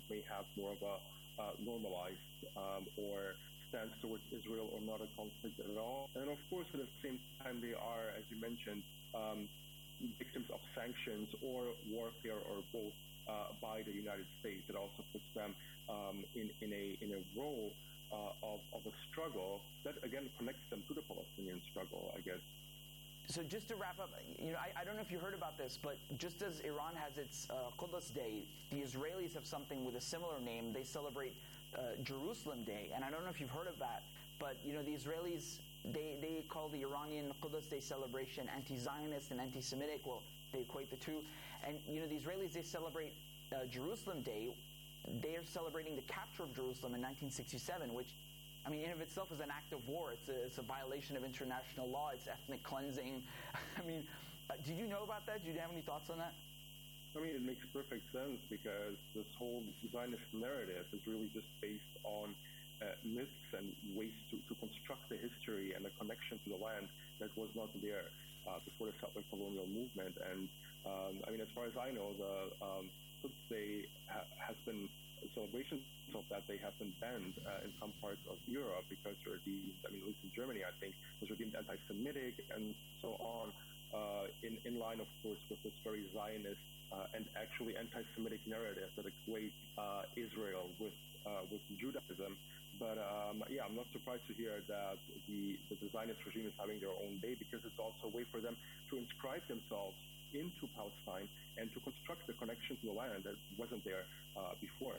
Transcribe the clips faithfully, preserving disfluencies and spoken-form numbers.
that may have more of a uh, normalized um, or stance towards Israel or not a conflict at all. And of course, at the same time, they are, as you mentioned, um, victims of sanctions or warfare or both uh, by the United States. It also puts them um, in, in a in a role uh, of, of a struggle that, again, connects them to the Palestinian struggle, I guess. So just to wrap up, you know, I, I don't know if you heard about this, but just as Iran has its uh, Quds Day, the Israelis have something with a similar name. They celebrate uh, Jerusalem Day, and I don't know if you've heard of that, but, you know, the Israelis, they, they call the Iranian Quds Day celebration anti-Zionist and anti-Semitic. Well, they equate the two. And, you know, the Israelis, they celebrate uh, Jerusalem Day. They are celebrating the capture of Jerusalem in nineteen sixty-seven, which, I mean, in of itself is an act of war. It's a, it's a violation of international law. It's ethnic cleansing. I mean, uh, did you know about that? Did you have any thoughts on that? I mean, it makes perfect sense because this whole Zionist narrative is really just based on uh, myths and ways to, to construct the history and the connection to the land that was not there uh, before the settler colonial movement. And, um, I mean, as far as I know, the um, Quds Day ha- has been celebrations of that they have been banned uh, in some parts of Europe because they're deemed, I mean, at least in Germany, I think, those are deemed anti-Semitic and so on, uh, in, in line, of course, with this very Zionist uh, and actually anti-Semitic narrative that equates uh, Israel with uh, with Judaism. But um, yeah, I'm not surprised to hear that the, that the Zionist regime is having their own day because it's also a way for them to inscribe themselves into Palestine and to construct the connection to the land that wasn't there uh, before.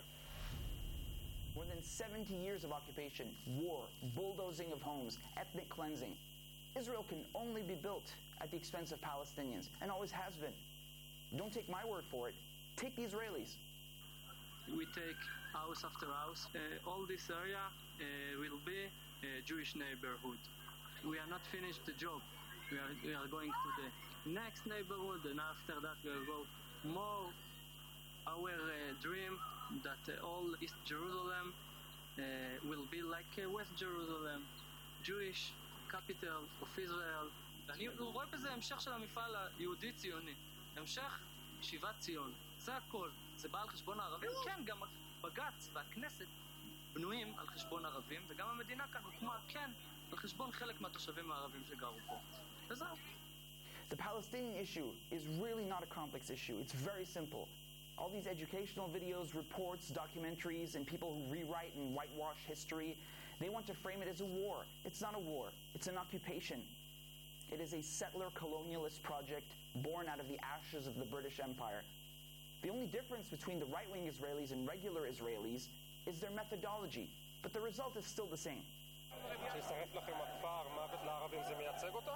More than seventy years of occupation, war, bulldozing of homes, ethnic cleansing. Israel can only be built at the expense of Palestinians, and always has been. Don't take my word for it. Take the Israelis. We take house after house. Uh, all this area uh, will be a Jewish neighborhood. We are not finished the job. We are, we are going to the next neighborhood, and after that we will go more. Our uh, dream that uh, all East Jerusalem uh, will be like uh, West Jerusalem, Jewish capital of Israel. אני רואה בזה המשך של המפעל היהודי-ציוני, המשך שיבת ציון. זה הכל. זה בא על חשבון הערבים? כן, גם בג"ץ והכנסת בנויים על חשבון ערבים, וגם המדינה כאן הוקמה, כן, על חשבון חלק מהתושבים הערבים שגרו פה. וזהו. The Palestinian issue is really not a complex issue. It's very simple. All these educational videos, reports, documentaries, and people who rewrite and whitewash history, they want to frame it as a war. It's not a war. It's an occupation. It is a settler colonialist project born out of the ashes of the British Empire. The only difference between the right-wing Israelis and regular Israelis is their methodology, but the result is still the same. שישרף לכם הכפר, מוות לערבים, זה מייצג אותו?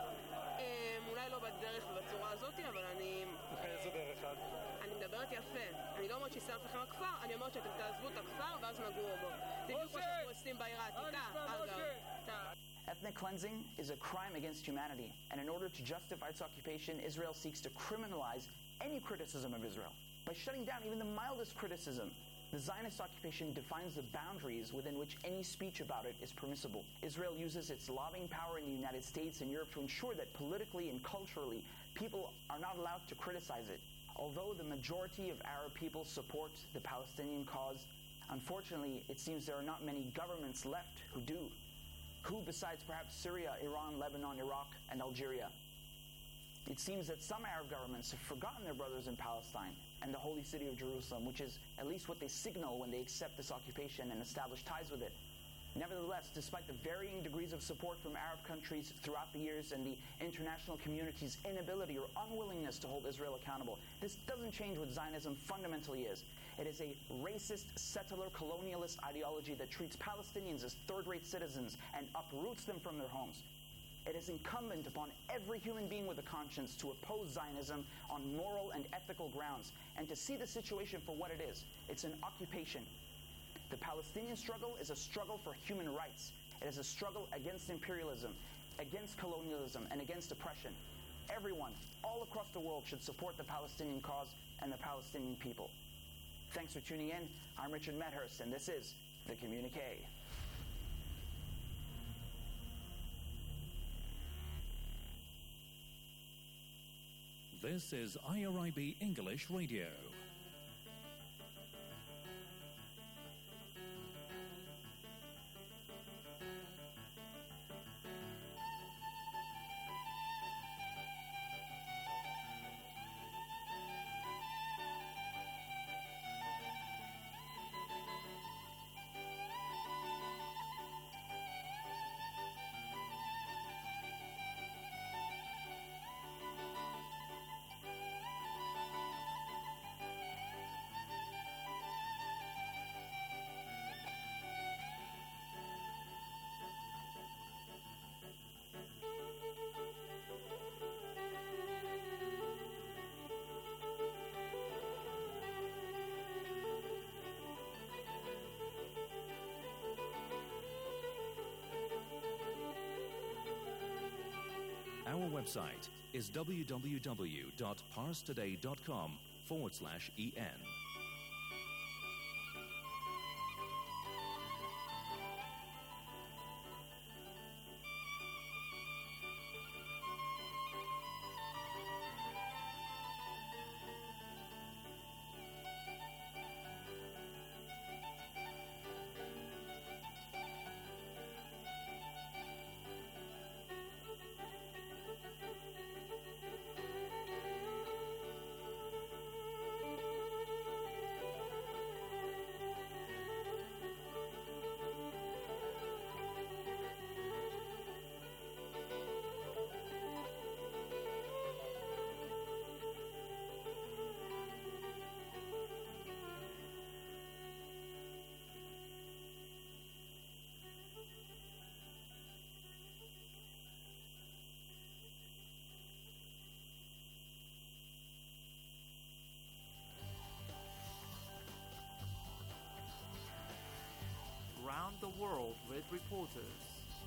אולי לא בדרך ובצורה הזאת, אבל אני... באיזו דרך את? אני מדברת יפה. אני לא אומרת שישרף לכם הכפר, אני אומרת שאתם תעזבו את הכפר ואז נגורו בו. זה בדיוק מה שאנחנו עושים בעיר העתיקה, אגב. Ethnic cleansing is a crime against humanity, and in order to justify its occupation, Israel seeks to criminalize any criticism of Israel. By shutting down even the mildest criticism, the Zionist occupation defines the boundaries within which any speech about it is permissible. Israel uses its lobbying power in the United States and Europe to ensure that politically and culturally, people are not allowed to criticize it. Although the majority of Arab people support the Palestinian cause, unfortunately, it seems there are not many governments left who do. Who, besides perhaps Syria, Iran, Lebanon, Iraq, and Algeria? It seems that some Arab governments have forgotten their brothers in Palestine and the holy city of Jerusalem, which is at least what they signal when they accept this occupation and establish ties with it. Nevertheless, despite the varying degrees of support from Arab countries throughout the years and the international community's inability or unwillingness to hold Israel accountable, this doesn't change what Zionism fundamentally is. It is a racist, settler, colonialist ideology that treats Palestinians as third-rate citizens and uproots them from their homes. It is incumbent upon every human being with a conscience to oppose Zionism on moral and ethical grounds and to see the situation for what it is. It's an occupation. The Palestinian struggle is a struggle for human rights. It is a struggle against imperialism, against colonialism, and against oppression. Everyone, all across the world, should support the Palestinian cause and the Palestinian people. Thanks for tuning in. I'm Richard Medhurst, and this is The Communique. This is I R I B English Radio. website is www.parstoday.com forward slash en. Round the world with reporters.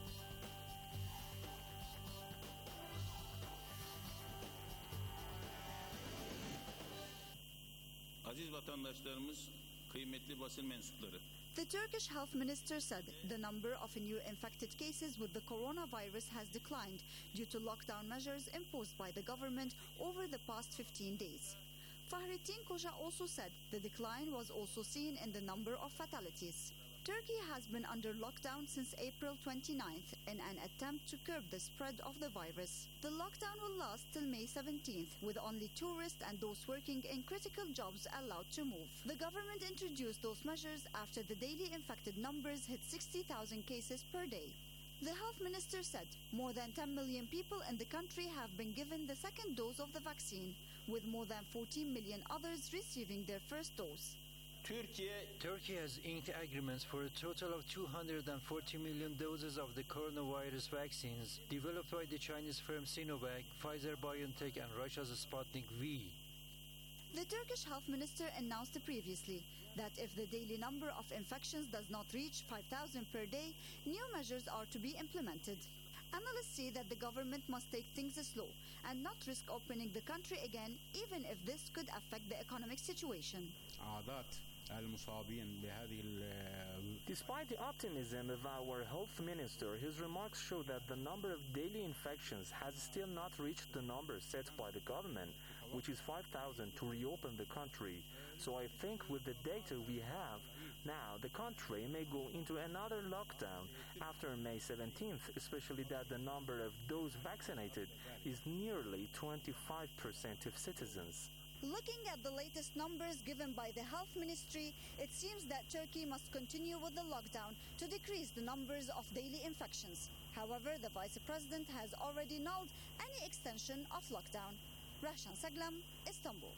Aziz vatandaşlarımız, kıymetli basın mensupları. The Turkish health minister said the number of new infected cases with the coronavirus has declined due to lockdown measures imposed by the government over the past fifteen days. Fahrettin Koca also said the decline was also seen in the number of fatalities. Turkey has been under lockdown since April twenty-ninth in an attempt to curb the spread of the virus. The lockdown will last till May seventeenth, with only tourists and those working in critical jobs allowed to move. The government introduced those measures after the daily infected numbers hit sixty thousand cases per day. The health minister said more than ten million people in the country have been given the second dose of the vaccine, with more than fourteen million others receiving their first dose. Turkey has inked agreements for a total of two hundred forty million doses of the coronavirus vaccines developed by the Chinese firm Sinovac, Pfizer-BioNTech and Russia's Sputnik V. The Turkish health minister announced previously that if the daily number of infections does not reach five thousand per day, new measures are to be implemented. Analysts say that the government must take things slow and not risk opening the country again, even if this could affect the economic situation. Despite the optimism of our health minister, his remarks show that the number of daily infections has still not reached the number set by the government, which is five thousand to reopen the country. So I think with the data we have now, the country may go into another lockdown after May seventeenth, especially that the number of those vaccinated is nearly twenty-five percent of citizens. Looking at the latest numbers given by the health ministry, it seems that Turkey must continue with the lockdown to decrease the numbers of daily infections. However, the vice president has already nulled any extension of lockdown. Rahshan Saglam, Istanbul.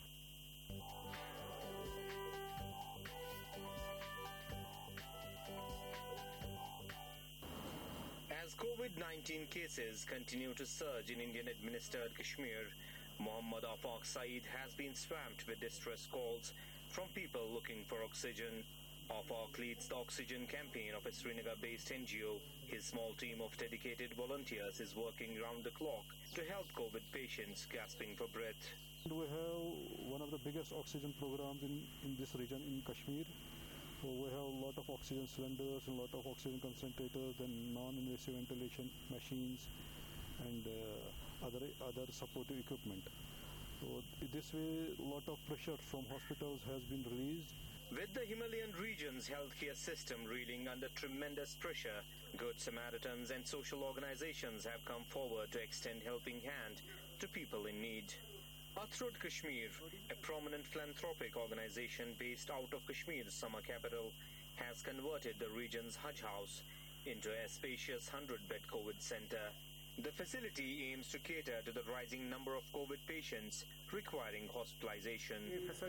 As COVID nineteen cases continue to surge in Indian-administered Kashmir, Mohammad Afaq Saeed has been swamped with distress calls from people looking for oxygen. Afaq leads the oxygen campaign of a Srinagar-based N G O. His small team of dedicated volunteers is working round the clock to help COVID patients gasping for breath. We have one of the biggest oxygen programs in, in this region, in Kashmir. So we have a lot of oxygen cylinders, a lot of oxygen concentrators and non-invasive ventilation machines and uh, other other supportive equipment. So this way, a lot of pressure from hospitals has been released. With the Himalayan region's healthcare system reeling under tremendous pressure, Good Samaritans and social organizations have come forward to extend helping hand to people in need. Athrod Kashmir, a prominent philanthropic organization based out of Kashmir's summer capital, has converted the region's Hajj house into a spacious hundred-bed COVID center. The facility aims to cater to the rising number of COVID patients requiring hospitalization.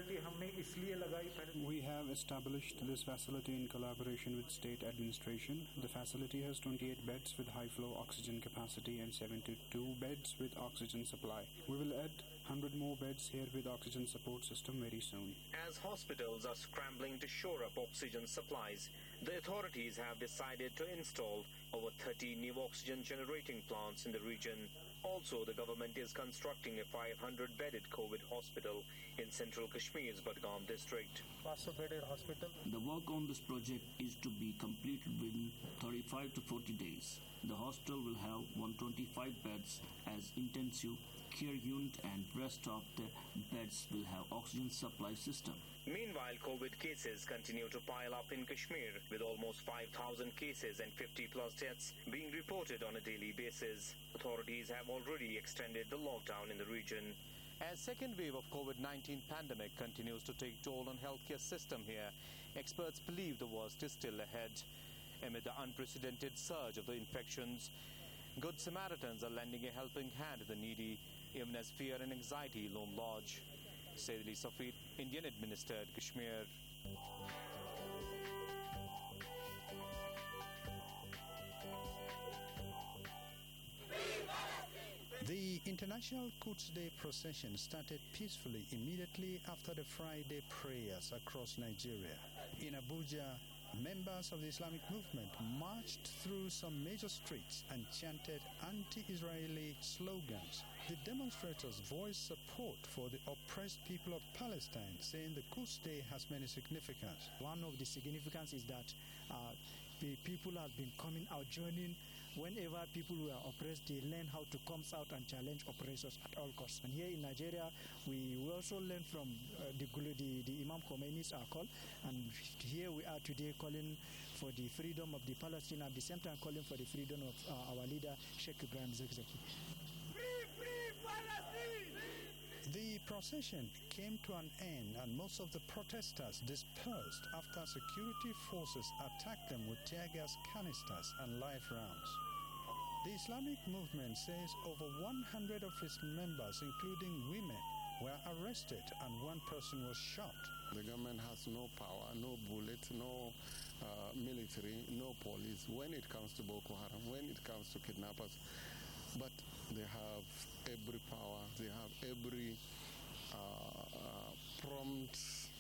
We have established this facility in collaboration with state administration. The facility has twenty-eight beds with high-flow oxygen capacity and seventy-two beds with oxygen supply. We will add one hundred more beds here with oxygen support system very soon. As hospitals are scrambling to shore up oxygen supplies, the authorities have decided to install over thirty new oxygen generating plants in the region. Also, the government is constructing a five hundred bedded COVID hospital in central Kashmir's Budgam district. The work on this project is to be completed within thirty-five to forty days. The hospital will have one hundred twenty-five beds as intensive care unit, and rest of the beds will have oxygen supply system. Meanwhile, COVID cases continue to pile up in Kashmir, with almost five thousand cases and fifty plus deaths being reported on a daily basis. Authorities have already extended the lockdown in the region. As second wave of COVID nineteen pandemic continues to take toll on healthcare system here, experts believe the worst is still ahead. Amid the unprecedented surge of the infections, Good Samaritans are lending a helping hand to the needy, even as fear and anxiety loom large. Said Ali Safid, Indian-administered Kashmir. The International Quds Day procession started peacefully immediately after the Friday prayers across Nigeria. In Abuja, members of the Islamic movement marched through some major streets and chanted anti-Israeli slogans. The demonstrators voiced support for the oppressed people of Palestine, saying the Quds Day has many significance. One of the significance is that uh, the people have been coming out, joining. Whenever people were oppressed, they learn how to come out and challenge oppressors at all costs. And here in Nigeria, we also learn from uh, the, the, the Imam Khomeini's call, and here we are today calling for the freedom of the Palestine, at the same time calling for the freedom of uh, our leader, Sheikh Ibrahim Zakzaki. Free, free Palestine! The procession came to an end, and most of the protesters dispersed after security forces attacked them with tear gas canisters and live rounds. The Islamic movement says over one hundred of its members, including women, were arrested and one person was shot. The government has no power, no bullet, no uh, military, no police when it comes to Boko Haram, when it comes to kidnappers. But they have every power, they have every uh, uh, prompt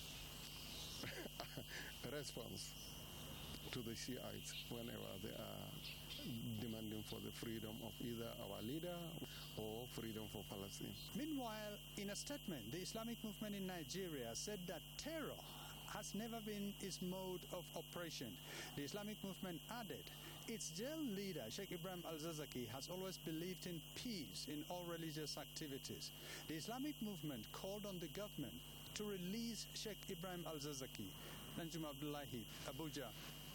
response to the Shiites whenever they are demanding for the freedom of either our leader or freedom for Palestine. Meanwhile, in a statement, the Islamic movement in Nigeria said that terror has never been its mode of operation. The Islamic movement added, its jail leader, Sheikh Ibrahim al-Zakzaki, has always believed in peace in all religious activities. The Islamic movement called on the government to release Sheikh Ibrahim al-Zakzaki. Nanjum Abdullahi, Abuja.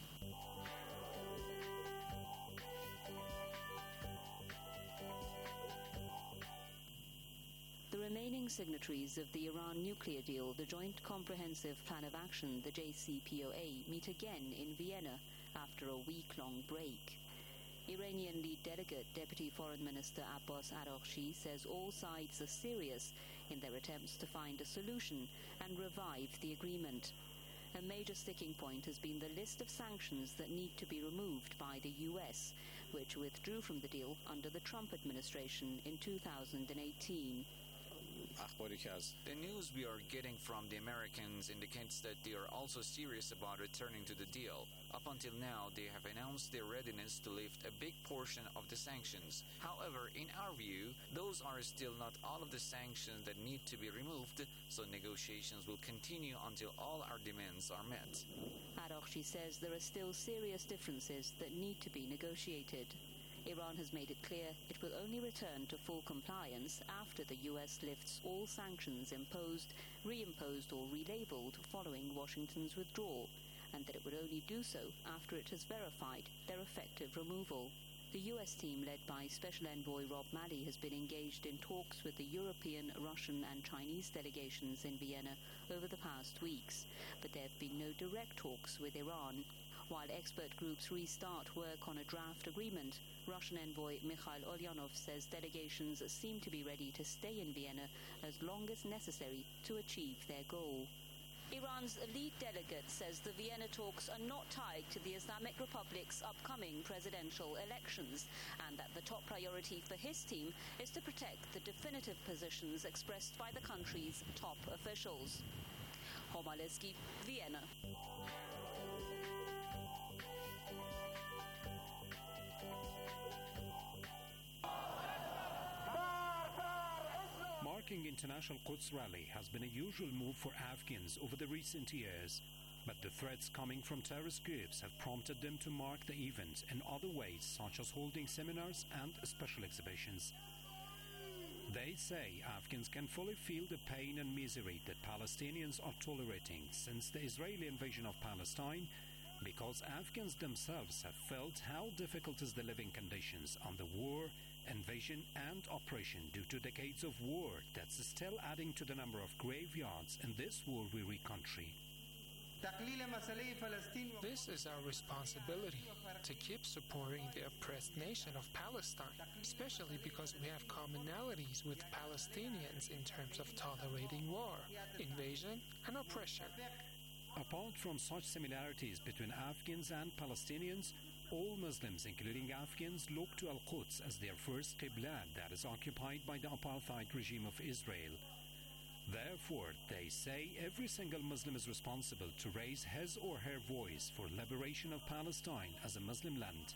The remaining signatories of the Iran nuclear deal, the Joint Comprehensive Plan of Action, the J C P O A, meet again in Vienna after a week-long break. Iranian lead delegate Deputy Foreign Minister Abbas Araghchi says all sides are serious in their attempts to find a solution and revive the agreement. A major sticking point has been the list of sanctions that need to be removed by the U S, which withdrew from the deal under the Trump administration in two thousand eighteen. The news we are getting from the Americans indicates that they are also serious about returning to the deal. Up until now, they have announced their readiness to lift a big portion of the sanctions. However, in our view, those are still not all of the sanctions that need to be removed, so negotiations will continue until all our demands are met. Araghchi says there are still serious differences that need to be negotiated. Iran has made it clear it will only return to full compliance after the U S lifts all sanctions imposed, reimposed or relabeled following Washington's withdrawal, and that it would only do so after it has verified their effective removal. The U S team led by Special Envoy Rob Malley has been engaged in talks with the European, Russian and Chinese delegations in Vienna over the past weeks, but there have been no direct talks with Iran. While expert groups restart work on a draft agreement, Russian envoy Mikhail Ulyanov says delegations seem to be ready to stay in Vienna as long as necessary to achieve their goal. Iran's lead delegate says the Vienna talks are not tied to the Islamic Republic's upcoming presidential elections, and that the top priority for his team is to protect the definitive positions expressed by the country's top officials. Homaleski, Vienna. marking International Quds Rally has been a usual move for Afghans over the recent years, but the threats coming from terrorist groups have prompted them to mark the event in other ways, such as holding seminars and special exhibitions. They say Afghans can fully feel the pain and misery that Palestinians are tolerating since the Israeli invasion of Palestine, because Afghans themselves have felt how difficult is the living conditions under war, invasion and oppression due to decades of war that's still adding to the number of graveyards in this war-weary country. This is our responsibility, to keep supporting the oppressed nation of Palestine, especially because we have commonalities with Palestinians in terms of tolerating war, invasion, and oppression. Apart from such similarities between Afghans and Palestinians, all Muslims, including Afghans, look to Al-Quds as their first Qibla that is occupied by the apartheid regime of Israel. Therefore, they say every single Muslim is responsible to raise his or her voice for liberation of Palestine as a Muslim land.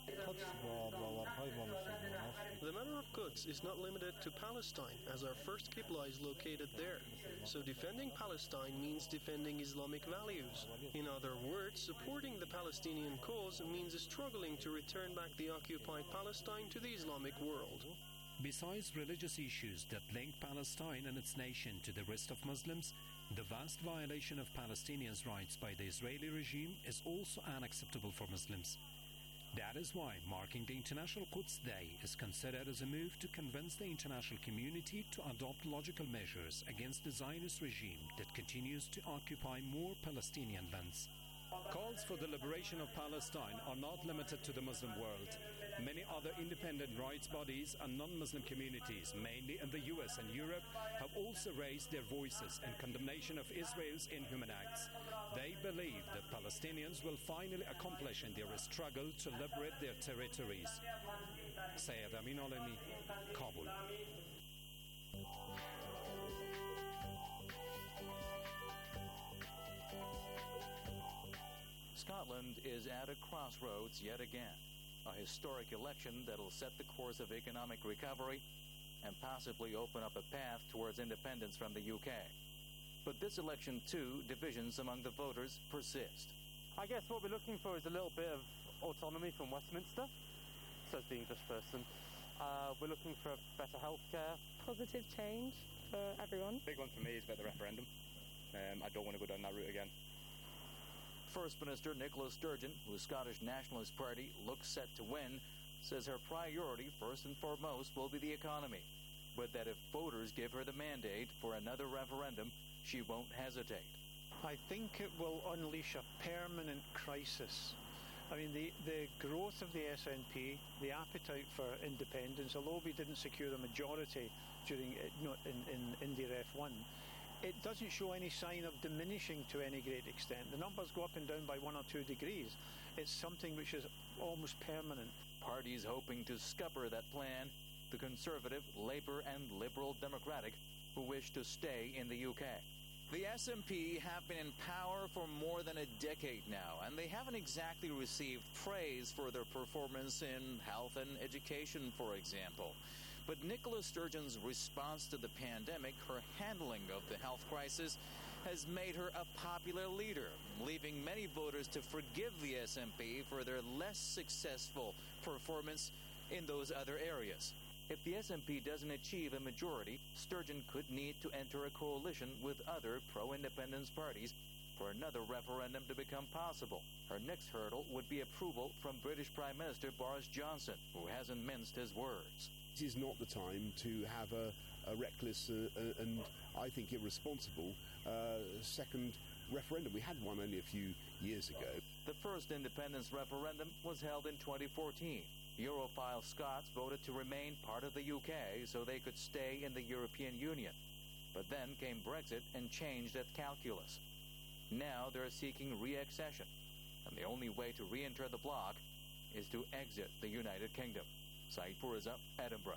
The matter of Quds is not limited to Palestine, as our first Qibla is located there. So defending Palestine means defending Islamic values. In other words, supporting the Palestinian cause means struggling to return back the occupied Palestine to the Islamic world. Besides religious issues that link Palestine and its nation to the rest of Muslims, the vast violation of Palestinians' rights by the Israeli regime is also unacceptable for Muslims. That is why marking the International Quds Day is considered as a move to convince the international community to adopt logical measures against the Zionist regime that continues to occupy more Palestinian lands. Calls for the liberation of Palestine are not limited to the Muslim world. Many other independent rights bodies and non-Muslim communities, mainly in the U S and Europe, have also raised their voices in condemnation of Israel's inhuman acts. They believe that Palestinians will finally accomplish in their struggle to liberate their territories. Syed Amin Alemi, Kabul. Scotland is at a crossroads yet again. A historic election that'll set the course of economic recovery and possibly open up a path towards independence from the U K. But this election, too, divisions among the voters persist. I guess what we're looking for is a little bit of autonomy from Westminster, says the English person. Uh, we're looking for better healthcare. Positive change for everyone. Big one for me is about the referendum. Um, I don't want to go down that route again. First Minister Nicola Sturgeon, whose Scottish Nationalist Party looks set to win, says her priority, first and foremost, will be the economy, but that if voters give her the mandate for another referendum, she won't hesitate. I think it will unleash a permanent crisis. I mean, the, the growth of the S N P, the appetite for independence, although we didn't secure a majority during you know, in, in India F one, it doesn't show any sign of diminishing to any great extent. The numbers go up and down by one or two degrees. It's something which is almost permanent. Parties hoping to scupper that plan, the Conservative, Labour and Liberal Democratic, who wish to stay in the U K. The S N P have been in power for more than a decade now, and they haven't exactly received praise for their performance in health and education, for example. But Nicola Sturgeon's response to the pandemic, her handling of the health crisis, has made her a popular leader, leaving many voters to forgive the S N P for their less successful performance in those other areas. If the S N P doesn't achieve a majority, Sturgeon could need to enter a coalition with other pro-independence parties for another referendum to become possible. Her next hurdle would be approval from British Prime Minister Boris Johnson, who hasn't minced his words. This is not the time to have a, a reckless uh, and, I think, irresponsible uh, second referendum. We had one only a few years ago. The first independence referendum was held in twenty fourteen. Europhile Scots voted to remain part of the U K so they could stay in the European Union. But then came Brexit and changed that calculus. Now they're seeking re-accession, and the only way to re-enter the bloc is to exit the United Kingdom. Said Puriza, Edinburgh.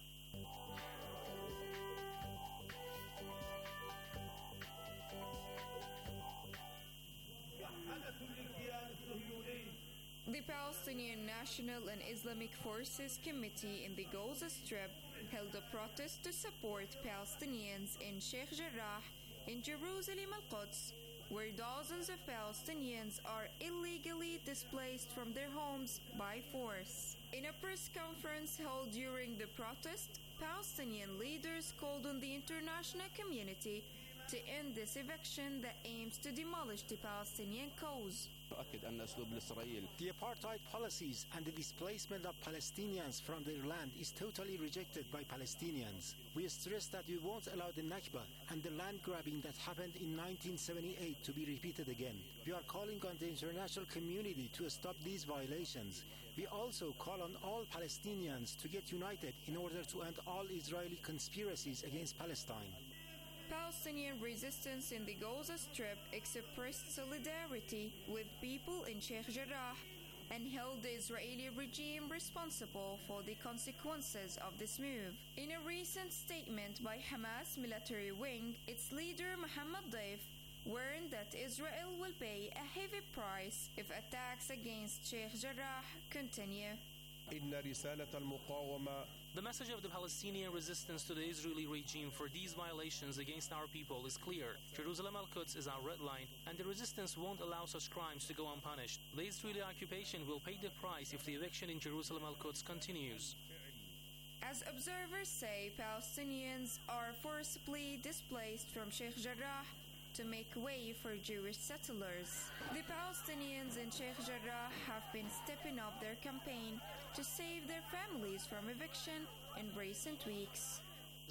The Palestinian National and Islamic Forces Committee in the Gaza Strip held a protest to support Palestinians in Sheikh Jarrah in Jerusalem al-Quds, where dozens of Palestinians are illegally displaced from their homes by force. In a press conference held during the protest, Palestinian leaders called on the international community to end this eviction that aims to demolish the Palestinian cause. The apartheid policies and the displacement of Palestinians from their land is totally rejected by Palestinians. We stress that we won't allow the Nakba and the land grabbing that happened in nineteen seventy-eight to be repeated again. We are calling on the international community to stop these violations. We also call on all Palestinians to get united in order to end all Israeli conspiracies against Palestine. Palestinian resistance in the Gaza Strip expressed solidarity with people in Sheikh Jarrah and held the Israeli regime responsible for the consequences of this move. In a recent statement by Hamas military wing, its leader Mohammed Deif warned that Israel will pay a heavy price if attacks against Sheikh Jarrah continue. The message of the Palestinian resistance to the Israeli regime for these violations against our people is clear. Jerusalem al-Quds is our red line, and the resistance won't allow such crimes to go unpunished. The Israeli occupation will pay the price if the eviction in Jerusalem al-Quds continues. As observers say, Palestinians are forcibly displaced from Sheikh Jarrah to make way for Jewish settlers. The Palestinians in Sheikh Jarrah have been stepping up their campaign to save their families from eviction in recent weeks.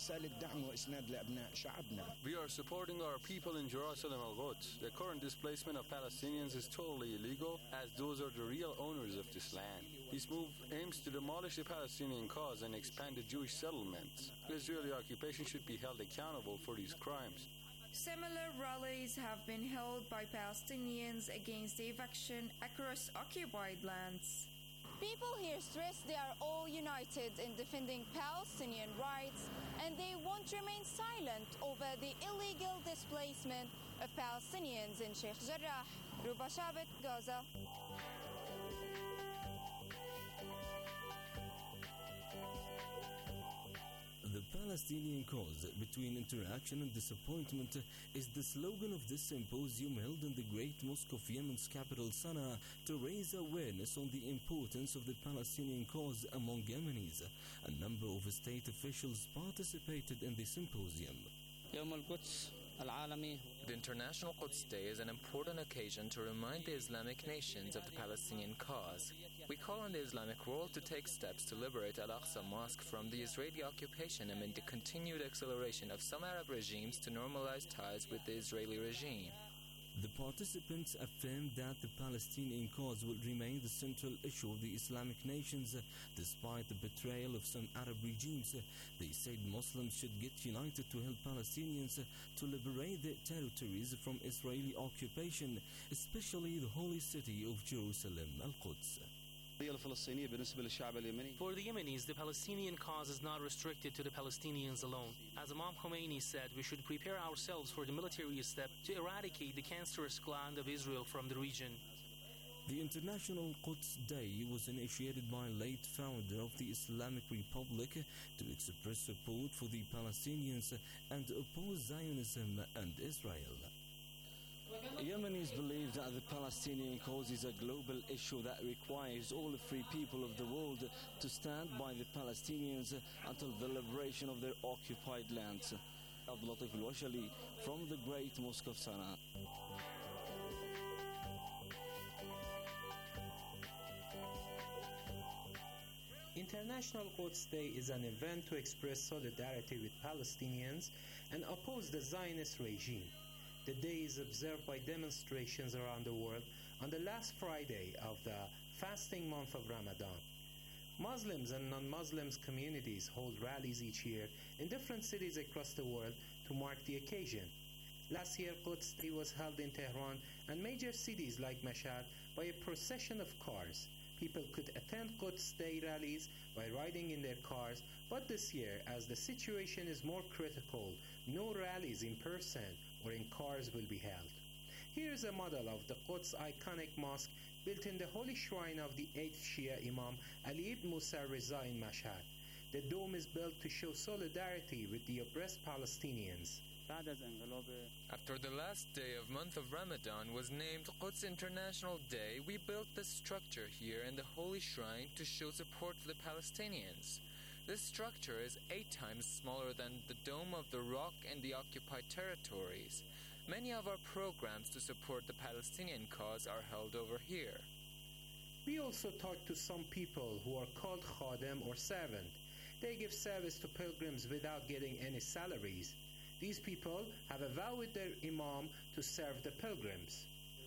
We are supporting our people in Jerusalem al-Quds. The current displacement of Palestinians is totally illegal, as those are the real owners of this land. This move aims to demolish the Palestinian cause and expand the Jewish settlements. The Israeli occupation should be held accountable for these crimes. Similar rallies have been held by Palestinians against the eviction across occupied lands. People here stress they are all united in defending Palestinian rights, and they won't remain silent over the illegal displacement of Palestinians in Sheikh Jarrah. Ruba Shabit, Gaza. The Palestinian cause between interaction and disappointment is the slogan of this symposium held in the Great Mosque of Yemen's capital Sana'a to raise awareness on the importance of the Palestinian cause among Yemenis. A number of state officials participated in the symposium. The International Quds Day is an important occasion to remind the Islamic nations of the Palestinian cause. We call on the Islamic world to take steps to liberate Al-Aqsa Mosque from the Israeli occupation amid the continued acceleration of some Arab regimes to normalize ties with the Israeli regime. The participants affirmed that the Palestinian cause will remain the central issue of the Islamic nations despite the betrayal of some Arab regimes. They said Muslims should get united to help Palestinians to liberate their territories from Israeli occupation, especially the holy city of Jerusalem, Al-Quds. For the Yemenis, the Palestinian cause is not restricted to the Palestinians alone. As Imam Khomeini said, we should prepare ourselves for the military step to eradicate the cancerous gland of Israel from the region. The International Quds Day was initiated by late founder of the Islamic Republic to express support for the Palestinians and oppose Zionism and Israel. Yemenis believe that the Palestinian cause is a global issue that requires all the free people of the world to stand by the Palestinians until the liberation of their occupied lands. Abdul Latif Al-Washali from the Great Mosque of Sana'a. International Quds Day is an event to express solidarity with Palestinians and oppose the Zionist regime. The day is observed by demonstrations around the world on the last Friday of the fasting month of Ramadan. Muslims and non-Muslims communities hold rallies each year in different cities across the world to mark the occasion. Last year, Quds Day was held in Tehran and major cities like Mashhad by a procession of cars. People could attend Quds Day rallies by riding in their cars, but this year, as the situation is more critical, no rallies in person or in cars will be held. Here is a model of the Quds iconic mosque built in the holy shrine of the eighth Shia Imam Ali ibn Musa Reza in Mashhad. The dome is built to show solidarity with the oppressed Palestinians. After the last day of month of Ramadan was named Quds International Day, we built this structure here in the holy shrine to show support for the Palestinians. This structure is eight times smaller than the Dome of the Rock in the occupied territories. Many of our programs to support the Palestinian cause are held over here. We also talked to some people who are called khadim or servant. They give service to pilgrims without getting any salaries. These people have a vow with their imam to serve the pilgrims.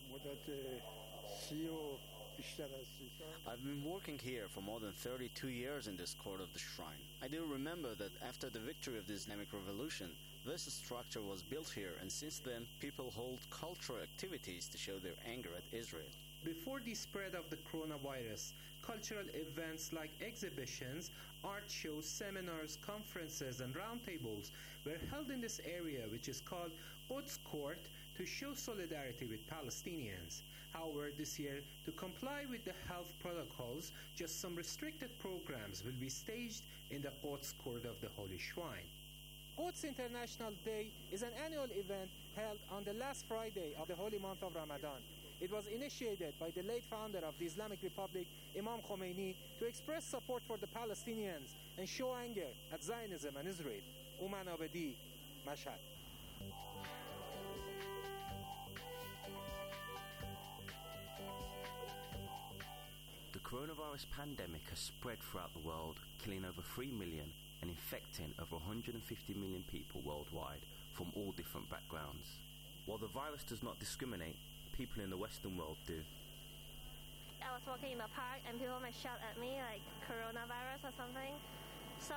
I've been working here for more than thirty-two years in this court of the shrine. I do remember that after the victory of the Islamic Revolution, this structure was built here, and since then people hold cultural activities to show their anger at Israel. Before the spread of the coronavirus, cultural events like exhibitions, art shows, seminars, conferences, and roundtables were held in this area, which is called Quds Court, to show solidarity with Palestinians. However, this year, to comply with the health protocols, just some restricted programs will be staged in the Quds Court of the Holy Shrine. Quds International Day is an annual event held on the last Friday of the holy month of Ramadan. It was initiated by the late founder of the Islamic Republic, Imam Khomeini, to express support for the Palestinians and show anger at Zionism and Israel. Uman Abedi, Mashhad. The coronavirus pandemic has spread throughout the world, killing over three million and infecting over one hundred fifty million people worldwide from all different backgrounds. While the virus does not discriminate, people in the Western world do. I was walking in the park and people might shout at me like coronavirus or something. So,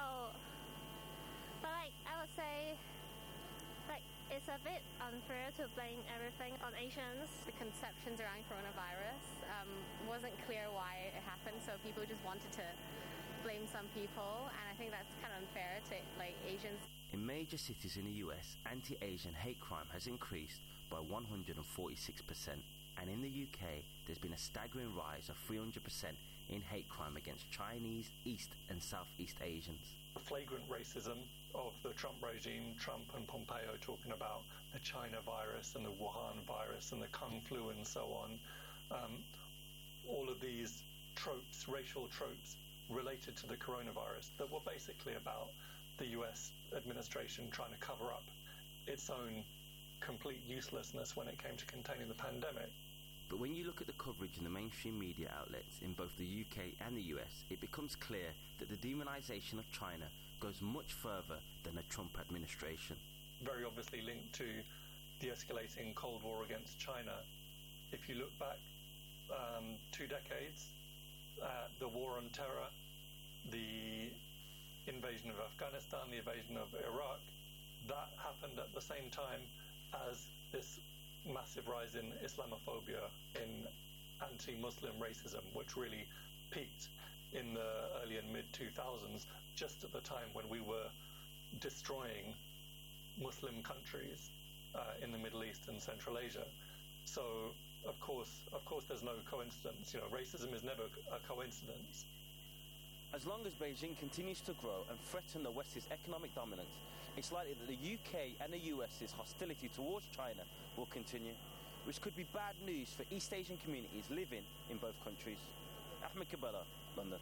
but like I would say, like it's a bit unfair to blame everything on Asians. The conceptions around coronavirus um, wasn't clear why it happened, so people just wanted to blame some people, and I think that's kind of unfair to like Asians. In major cities in the U S, anti-Asian hate crime has increased by one hundred forty-six percent, and in the U K there's been a staggering rise of three hundred percent in hate crime against Chinese, East and Southeast Asians. The flagrant racism of the Trump regime, Trump and Pompeo talking about the China virus and the Wuhan virus and the Kung flu and so on, um, all of these tropes, racial tropes related to the coronavirus that were basically about the U S administration trying to cover up its own complete uselessness when it came to containing the pandemic. But when you look at the coverage in the mainstream media outlets in both the U K and the U S, it becomes clear that the demonization of China goes much further than the Trump administration. Very obviously linked to the escalating Cold War against China. If you look back um, two decades, uh, the war on terror, the invasion of Afghanistan, the invasion of Iraq, that happened at the same time as this massive rise in Islamophobia, in anti-Muslim racism, which really peaked in the early and mid two thousands, just at the time when we were destroying Muslim countries uh, in the Middle East and Central Asia. So, of course, of course, there's no coincidence. You know, racism is never a coincidence. As long as Beijing continues to grow and threaten the West's economic dominance, it's likely that the U K and the U S's hostility towards China will continue, which could be bad news for East Asian communities living in both countries. Ahmed Kabela, London.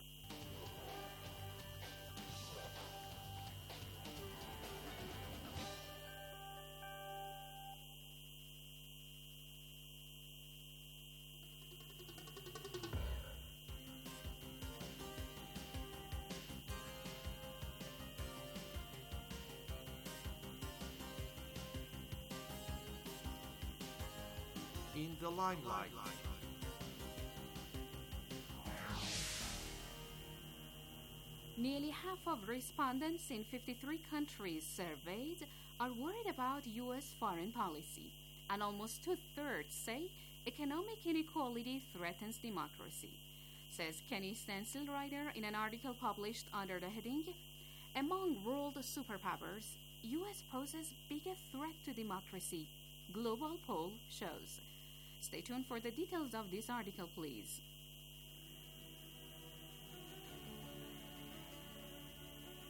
In the limelight. Nearly half of respondents in fifty-three countries surveyed are worried about U S foreign policy, and almost two-thirds say economic inequality threatens democracy, says Kenny Stenselrider in an article published under the heading, Among World Superpowers, U S poses biggest threat to democracy, global poll shows. Stay tuned for the details of this article, please.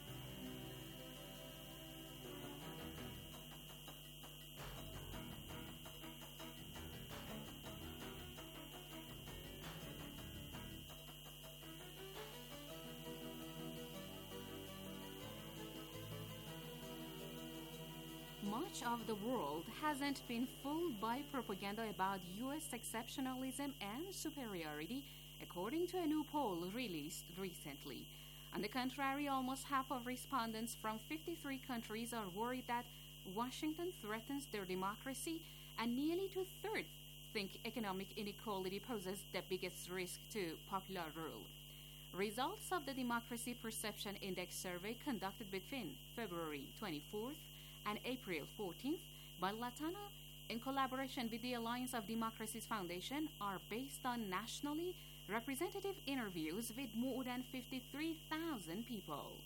much of the world hasn't been fooled by propaganda about U S exceptionalism and superiority, according to a new poll released recently. On the contrary, almost half of respondents from fifty-three countries are worried that Washington threatens their democracy, and nearly two-thirds think economic inequality poses the biggest risk to popular rule. Results of the Democracy Perception Index survey conducted between February twenty-fourth and April fourteenth by Latana in collaboration with the Alliance of Democracies Foundation are based on nationally representative interviews with more than fifty-three thousand people.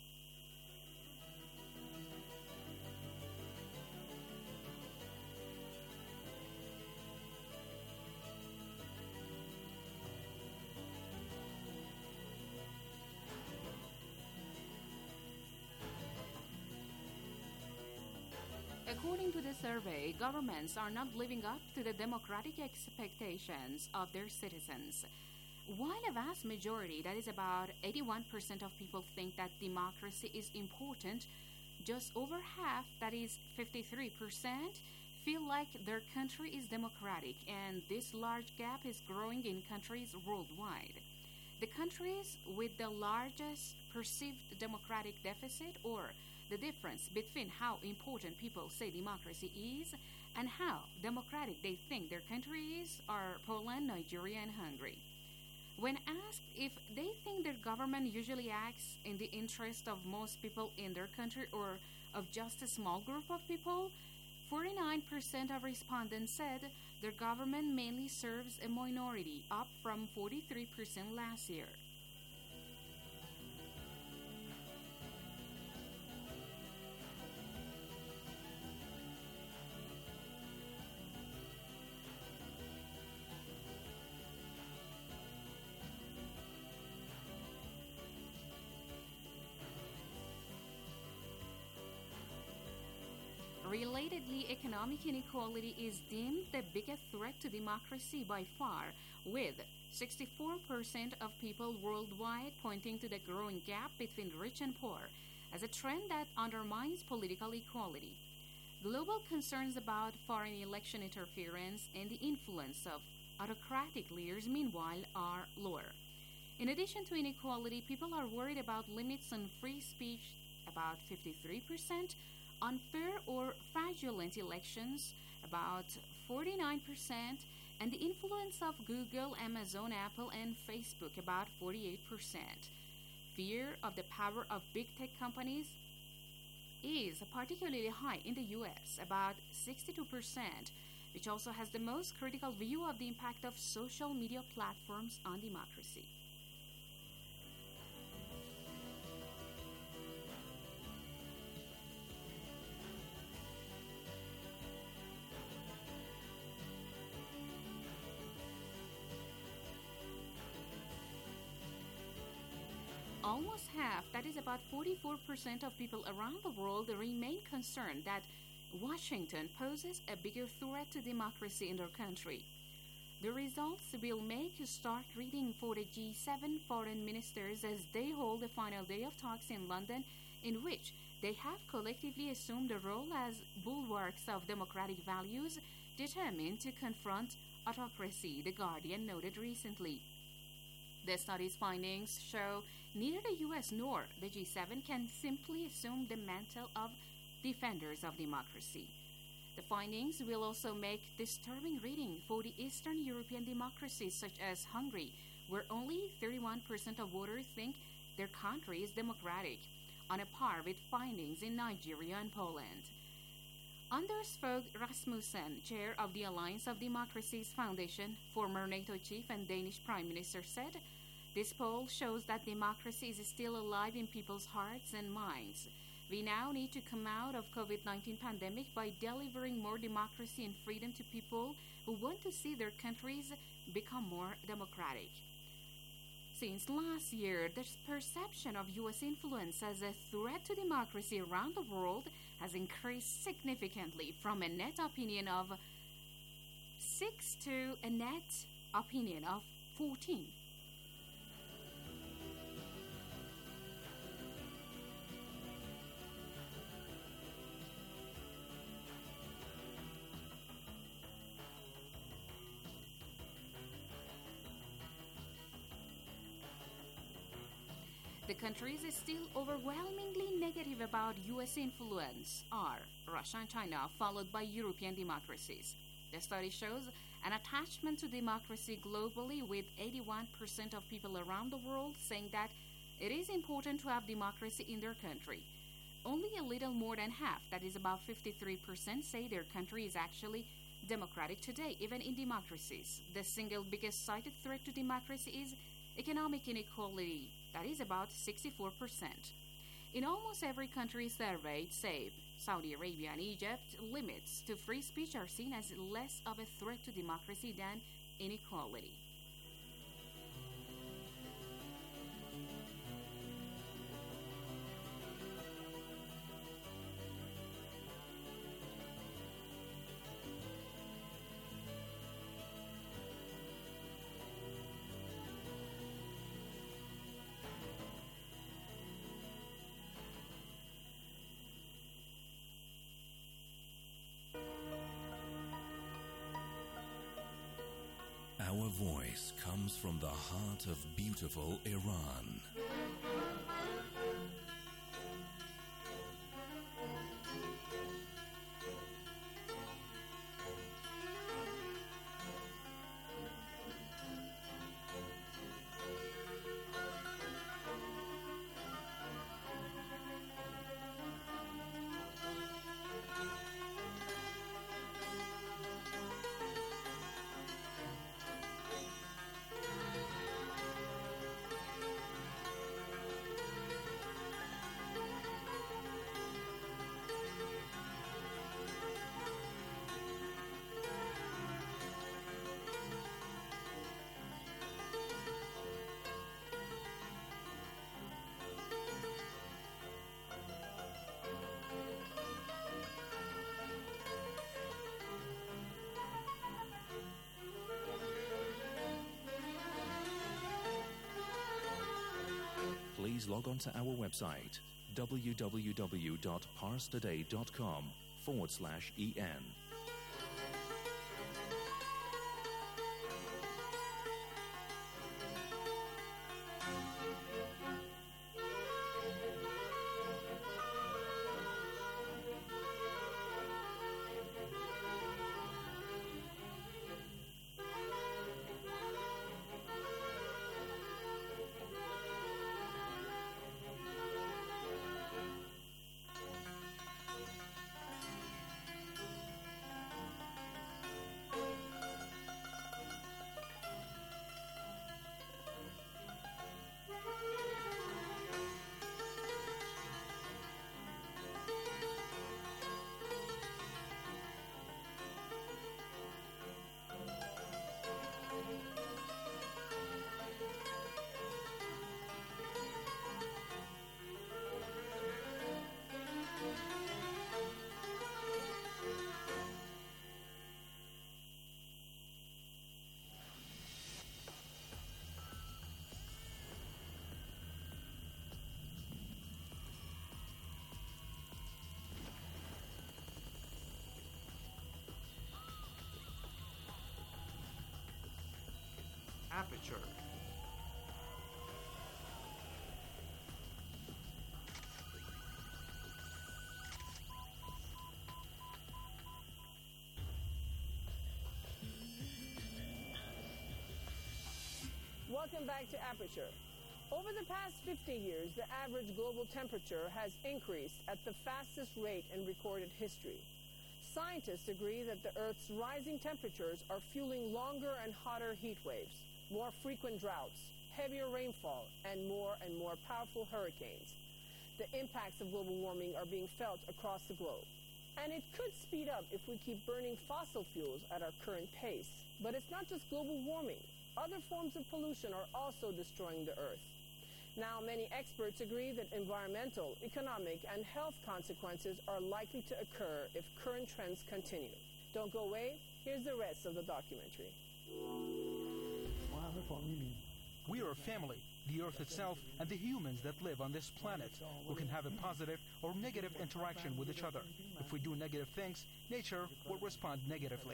According to the survey, governments are not living up to the democratic expectations of their citizens. While a vast majority, that is about eighty-one percent of people, think that democracy is important, just over half, that is fifty-three percent, feel like their country is democratic, and this large gap is growing in countries worldwide. The countries with the largest perceived democratic deficit, or the difference between how important people say democracy is and how democratic they think their country is, are Poland, Nigeria, and Hungary. When asked if they think their government usually acts in the interest of most people in their country or of just a small group of people, forty-nine percent of respondents said their government mainly serves a minority, up from forty-three percent last year. Relatedly, economic inequality is deemed the biggest threat to democracy by far, with sixty-four percent of people worldwide pointing to the growing gap between rich and poor as a trend that undermines political equality. Global concerns about foreign election interference and the influence of autocratic leaders, meanwhile, are lower. In addition to inequality, people are worried about limits on free speech, about fifty-three percent, unfair or fraudulent elections, about forty-nine percent, and the influence of Google, Amazon, Apple, and Facebook, about forty-eight percent. Fear of the power of big tech companies is particularly high in the U S, about sixty-two percent, which also has the most critical view of the impact of social media platforms on democracy. Almost half, that is about forty-four percent of people around the world, remain concerned that Washington poses a bigger threat to democracy in their country. The results will make you start reading for the G seven foreign ministers as they hold the final day of talks in London, in which they have collectively assumed a role as bulwarks of democratic values determined to confront autocracy, The Guardian noted recently. The study's findings show neither the U S nor the G seven can simply assume the mantle of defenders of democracy. The findings will also make disturbing reading for the Eastern European democracies such as Hungary, where only thirty-one percent of voters think their country is democratic, on a par with findings in Nigeria and Poland. Anders Fogh Rasmussen, chair of the Alliance of Democracies Foundation, former NATO chief and Danish prime minister, said, "This poll shows that democracy is still alive in people's hearts and minds. We now need to come out of COVID nineteen pandemic by delivering more democracy and freedom to people who want to see their countries become more democratic." Since last year, the perception of U S influence as a threat to democracy around the world has increased significantly from a net opinion of six to a net opinion of fourteen. The countries still overwhelmingly negative about U S influence are Russia and China, followed by European democracies. The study shows an attachment to democracy globally, with eighty-one percent of people around the world saying that it is important to have democracy in their country. Only a little more than half, that is about fifty-three percent, say their country is actually democratic today, even in democracies. The single biggest cited threat to democracy is economic inequality, that is about sixty-four percent. In almost every country surveyed, save Saudi Arabia and Egypt, limits to free speech are seen as less of a threat to democracy than inequality. Our voice comes from the heart of beautiful Iran. Please log on to our website, w w w dot pars today dot com forward slash en. Aperture. Welcome back to Aperture. Over the past fifty years, the average global temperature has increased at the fastest rate in recorded history. Scientists agree that the Earth's rising temperatures are fueling longer and hotter heat waves, more frequent droughts, heavier rainfall, and more and more powerful hurricanes. The impacts of global warming are being felt across the globe. And it could speed up if we keep burning fossil fuels at our current pace. But it's not just global warming. Other forms of pollution are also destroying the Earth. Now, many experts agree that environmental, economic, and health consequences are likely to occur if current trends continue. Don't go away. Here's the rest of the documentary. We are a family, the Earth itself, and the humans that live on this planet, who can have a positive or negative interaction with each other. If we do negative things, nature will respond negatively.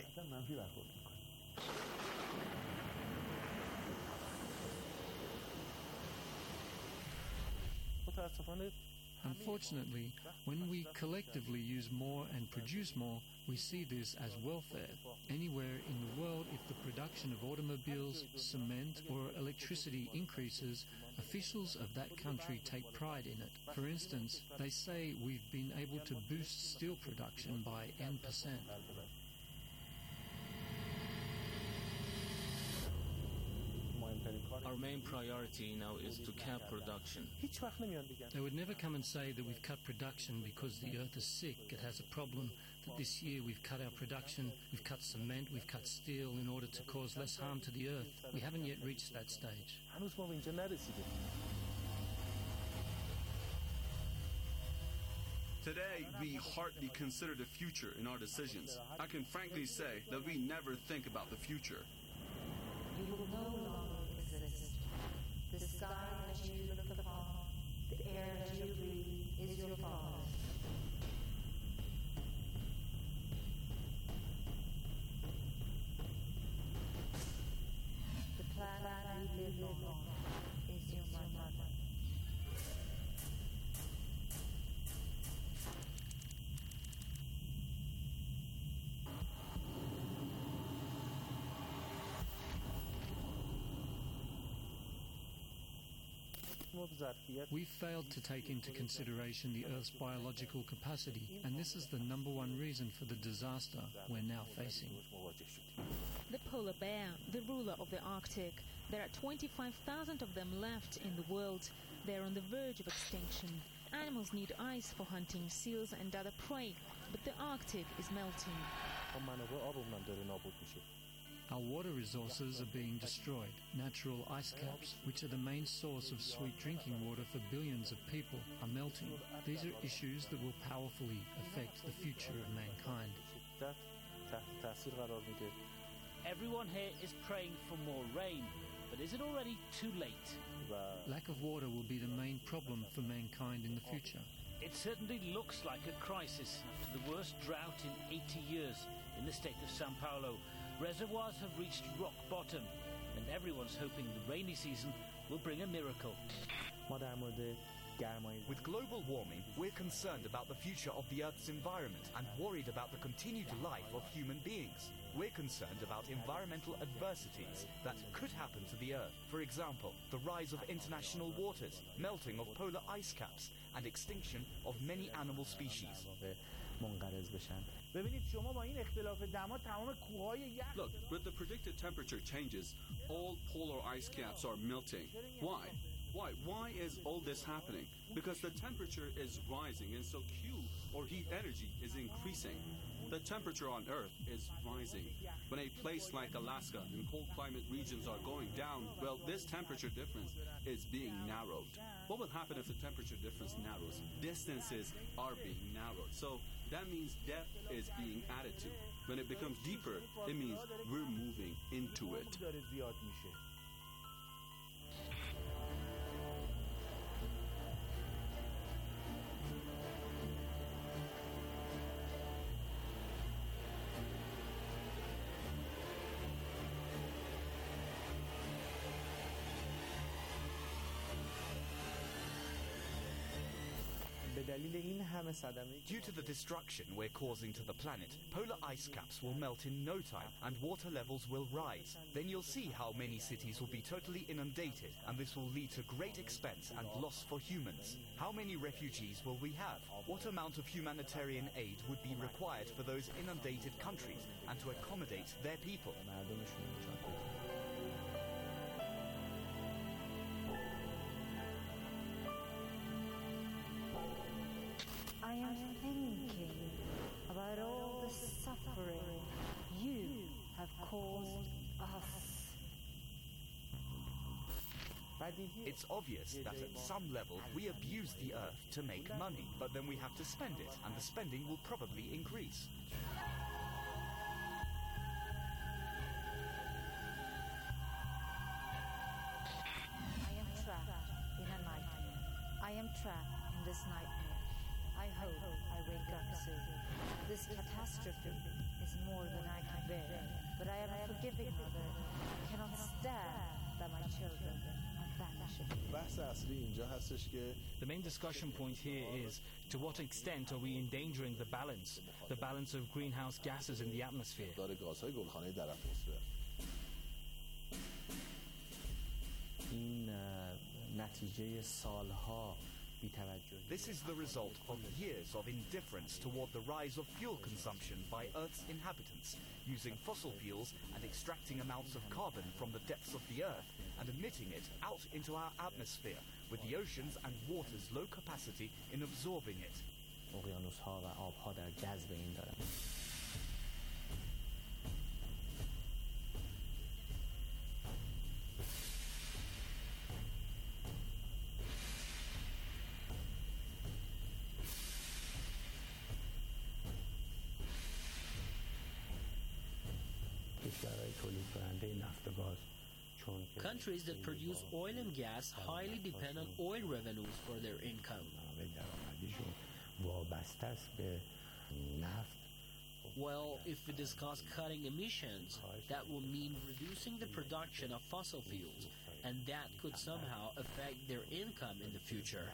Unfortunately, when we collectively use more and produce more, we see this as welfare. Anywhere in the world, if the production of automobiles, cement, or electricity increases, officials of that country take pride in it. For instance, they say we've been able to boost steel production by N percent. Our main priority now is to cap production. They would never come and say that we've cut production because the earth is sick, it has a problem, that this year we've cut our production, we've cut cement, we've cut steel in order to cause less harm to the earth. We haven't yet reached that stage. Today, we hardly consider the future in our decisions. I can frankly say that we never think about the future. You will no longer exist. The sky that you look upon, the air that you breathe, is your father's. The planet you live on is your mother. We've failed to take into consideration the Earth's biological capacity, and this is the number one reason for the disaster we're now facing. The polar bear, the ruler of the Arctic. There are twenty-five thousand of them left in the world. They're on the verge of extinction. Animals need ice for hunting seals and other prey, but the Arctic is melting. Our water resources are being destroyed. Natural ice caps, which are the main source of sweet drinking water for billions of people, are melting. These are issues that will powerfully affect the future of mankind. Everyone here is praying for more rain, but is it already too late? Lack of water will be the main problem for mankind in the future. It certainly looks like a crisis after the worst drought in eighty years in the state of Sao Paulo. Reservoirs have reached rock bottom, and everyone's hoping the rainy season will bring a miracle. With global warming, we're concerned about the future of the Earth's environment and worried about the continued life of human beings. We're concerned about environmental adversities that could happen to the Earth. For example, the rise of international waters, melting of polar ice caps, and extinction of many animal species. Look, with the predicted temperature changes, all polar ice caps are melting. Why? Why? Why is all this happening? Because the temperature is rising, and so Q, or heat energy, is increasing. The temperature on Earth is rising. When a place like Alaska and cold climate regions are going down, well, this temperature difference is being narrowed. What will happen if the temperature difference narrows? Distances are being narrowed. So that means depth is being added to. When it becomes deeper, it means we're moving into it. Due to the destruction we're causing to the planet, polar ice caps will melt in no time and water levels will rise. Then you'll see how many cities will be totally inundated, and this will lead to great expense and loss for humans. How many refugees will we have? What amount of humanitarian aid would be required for those inundated countries and to accommodate their people? I am thinking about all the suffering you have caused us. It's obvious that at some level we abuse the Earth to make money, but then we have to spend it, and the spending will probably increase. I am trapped in a nightmare. I am trapped in this nightmare. I hope I wake up soon. This catastrophe is more than I can bear, but I am a forgiving mother. I cannot stand that my children are vanishing. The main discussion point here is, to what extent are we endangering the balance, the balance of greenhouse gases in the atmosphere? This is the result of years of indifference toward the rise of fuel consumption by Earth's inhabitants, using fossil fuels and extracting amounts of carbon from the depths of the Earth and emitting it out into our atmosphere, with the oceans and waters' low capacity in absorbing it. Countries that produce oil and gas highly depend on oil revenues for their income. Well, if we discuss cutting emissions, that will mean reducing the production of fossil fuels, and that could somehow affect their income in the future.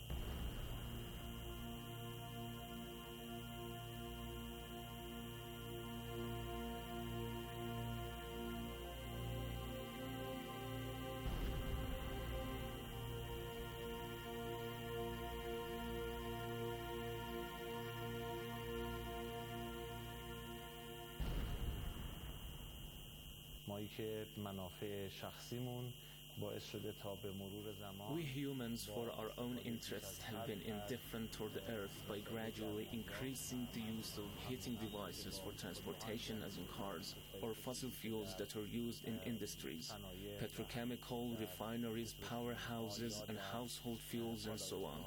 We humans, for our own interest, have been indifferent toward the earth by gradually increasing the use of heating devices for transportation, as in cars, or fossil fuels that are used in industries, petrochemical, refineries, powerhouses, and household fuels, and so on.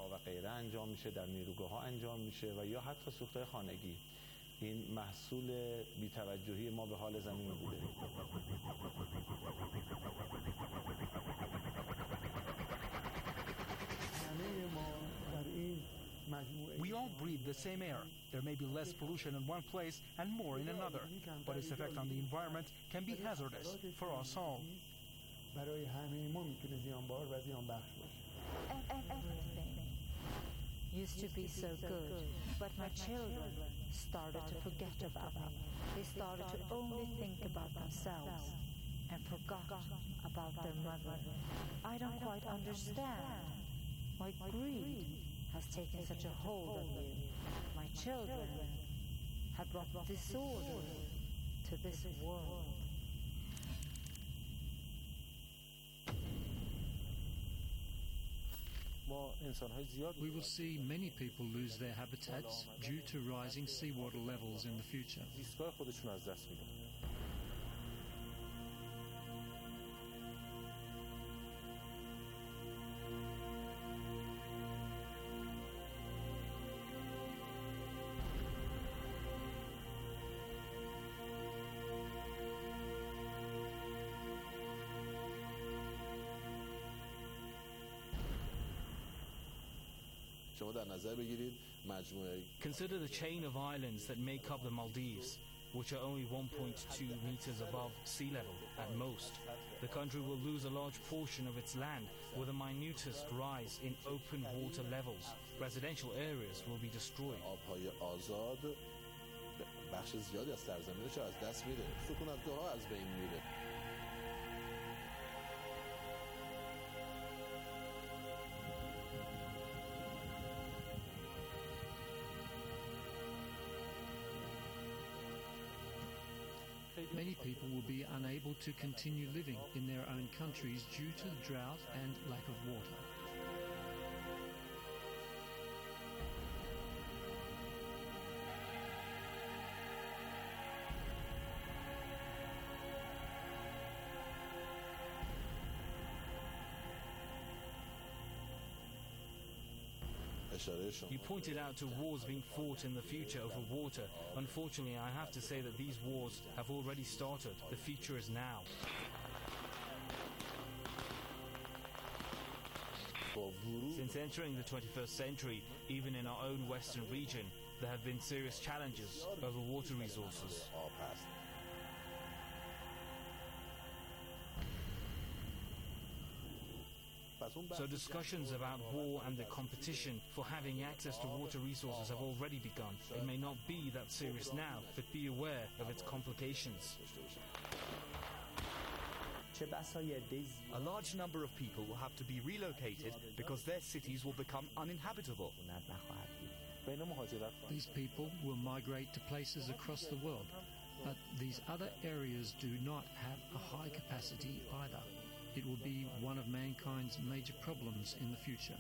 این محصول بی‌توجهی ما به حال زمین بوده. We all breathe the same air. There may be less pollution in one place and more in another, but its effect on the environment can be hazardous for us all. Everything used to be so good, but my children started to forget about me. They started to only think about themselves and forgot about their mother. I don't quite understand why greed has taken such a hold on you. My children have brought disorder to this world. We will see many people lose their habitats due to rising seawater levels in the future. Consider the chain of islands that make up the Maldives, which are only one point two meters above sea level at most. The country will lose a large portion of its land with the minutest rise in open water levels. Residential areas will be destroyed. Many people will be unable to continue living in their own countries due to the drought and lack of water. You pointed out to wars being fought in the future over water. Unfortunately, I have to say that these wars have already started. The future is now. Since entering the twenty-first century, even in our own western region, there have been serious challenges over water resources. So discussions about war and the competition for having access to water resources have already begun. It may not be that serious now, but be aware of its complications. A large number of people will have to be relocated because their cities will become uninhabitable. These people will migrate to places across the world, but these other areas do not have a high capacity either. It will be one of mankind's major problems in the future.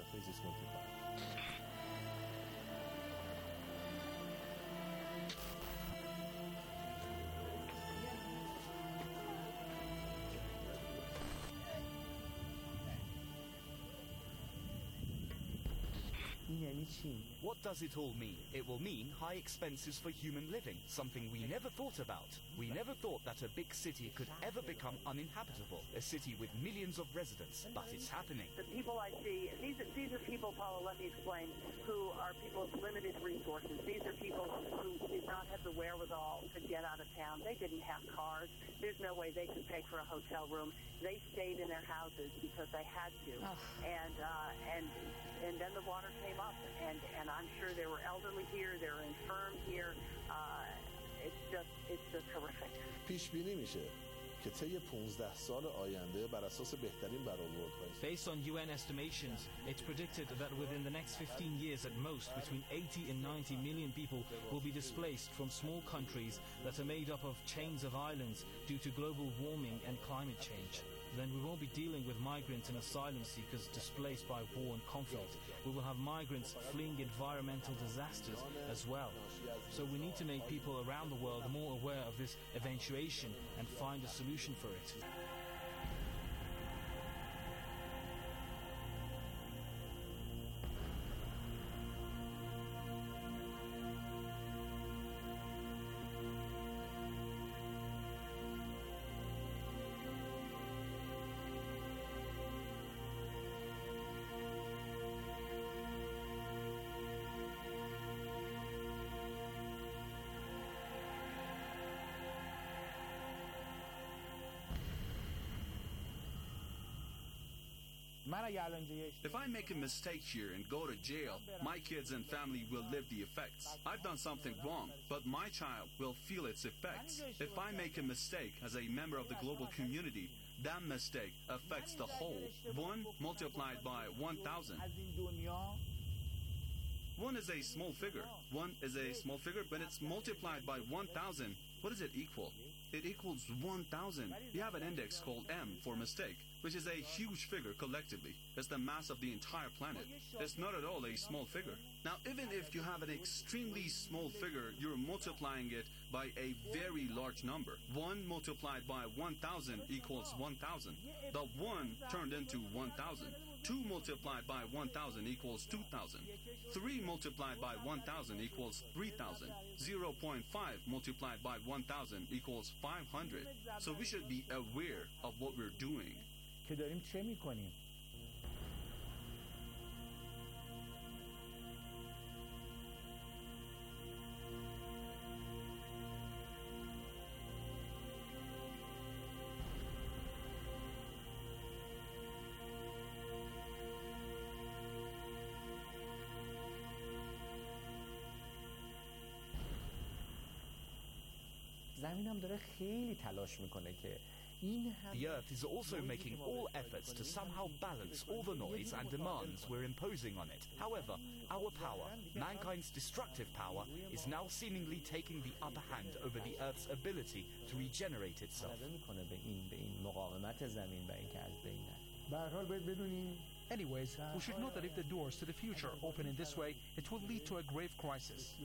What does it all mean? It will mean high expenses for human living, something we never thought about. We never thought that a big city could ever become uninhabitable, a city with millions of residents, but it's happening. The people I see, these are, these are people, Paula, let me explain, who are people with limited resources. These are people who did not have the wherewithal to get out of town. They didn't have cars. There's no way they could pay for a hotel room. They stayed in their houses because they had to. Oh. And, uh, and, and then the water came up, and, and I'm sure there were elderly here, there are infirm here. Uh, it's just, it's just horrific. پیش بینی میشه که طی پانزده سال آینده بر اساس بهترین برآوردهای. Based on U N estimations, it's predicted that within the next fifteen years at most, between eighty and ninety million people will be displaced from small countries that are made up of chains of islands due to global warming and climate change. Then we won't be dealing with migrants and asylum seekers displaced by war and conflict. We will have migrants fleeing environmental disasters as well. So we need to make people around the world more aware of this eventuation and find a solution for it. If I make a mistake here and go to jail, my kids and family will live the effects. I've done something wrong, but my child will feel its effects. If I make a mistake as a member of the global community, that mistake affects the whole. One multiplied by one thousand. One is a small figure. One is a small figure, but it's multiplied by one thousand. What does it equal? It equals one thousand. You have an index called M for mistake, which is a huge figure collectively. It's the mass of the entire planet. It's not at all a small figure. Now, even if you have an extremely small figure, you're multiplying it by a very large number. one multiplied by one thousand equals one thousand. The one turned into one thousand. two multiplied by one thousand equals two thousand. three multiplied by one thousand equals three thousand. zero point five multiplied by one thousand equals five hundred. So we should be aware of what we're doing. که داریم چه میکنیم؟ زمینم داره خیلی تلاش میکنه که The Earth is also making all efforts to somehow balance all the noise and demands we're imposing on it. However, our power, mankind's destructive power, is now seemingly taking the upper hand over the Earth's ability to regenerate itself. Anyways, we should know that if the doors to the future open in this way, it will lead to a grave crisis.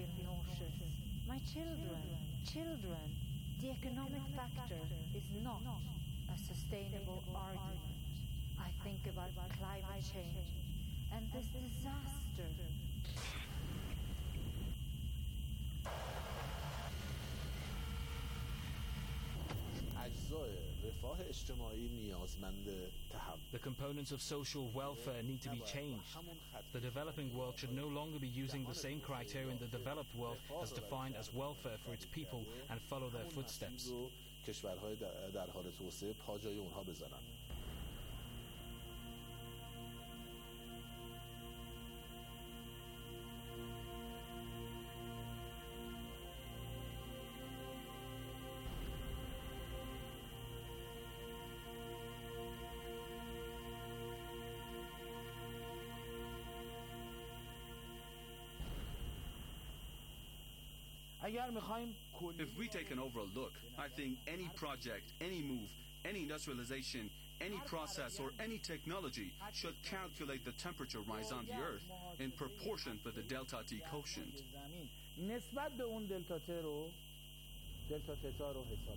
feel nauseous. My children, children, the economic factor is not a sustainable argument. I think about climate change and this disaster. اجزای رفاه اجتماعی نیازمند تحول. The components of social welfare need to be changed. The developing world should no longer be using the same criteria in the developed world as defined as welfare for its people and follow their footsteps. کشورهای در حال توسعه پا جای اونها بزنن. If we take an overall look, I think any project, any move, any industrialization, any process or any technology should calculate the temperature rise on the Earth in proportion with the delta T quotient. نسبت به اون دلتا ت رو دلتا تتا رو حساب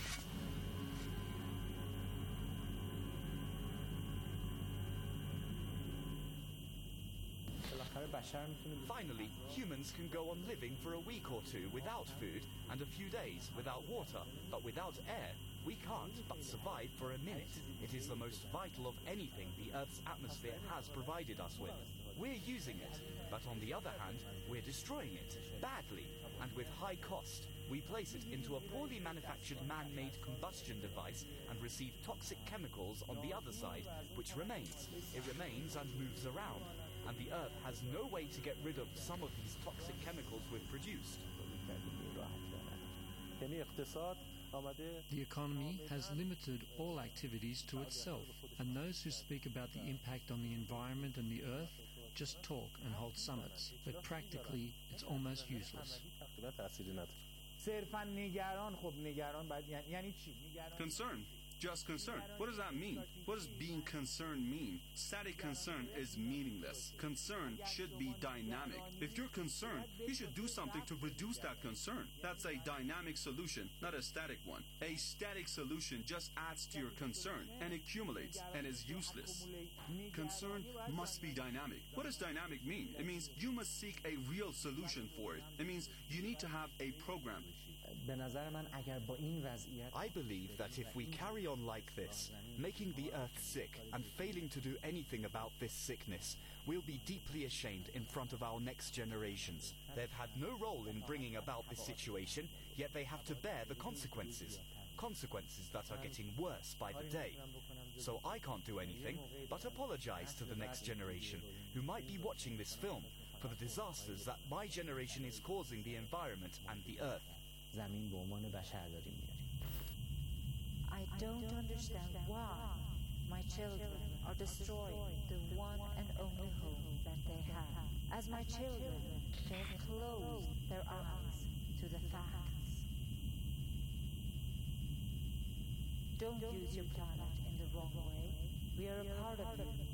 Finally, humans can go on living for a week or two without food and a few days without water, but without air, we can't but survive for a minute. It is the most vital of anything the Earth's atmosphere has provided us with. We're using it, but on the other hand, we're destroying it, badly, and with high cost. We place it into a poorly manufactured man-made combustion device and receive toxic chemicals on the other side, which remains. It remains and moves around, and the Earth has no way to get rid of some of these toxic chemicals we've produced. The economy has limited all activities to itself, and those who speak about the impact on the environment and the Earth just talk and hold summits, but practically it's almost useless. Concern. Just concern. What does that mean? What does being concerned mean? Static concern is meaningless. Concern should be dynamic. If you're concerned, you should do something to reduce that concern. That's a dynamic solution, not a static one. A static solution just adds to your concern and accumulates and is useless. Concern must be dynamic. What does dynamic mean? It means you must seek a real solution for it. It means you need to have a program. I believe that if we carry on like this, making the Earth sick and failing to do anything about this sickness, we'll be deeply ashamed in front of our next generations. They've had no role in bringing about this situation, yet they have to bear the consequences. Consequences that are getting worse by the day. So I can't do anything but apologize to the next generation who might be watching this film for the disasters that my generation is causing the environment and the Earth. I don't understand why my children are destroying the one and only home that they have. As my children, they have closed their eyes to the facts. Don't use your planet in the wrong way. We are a part of you.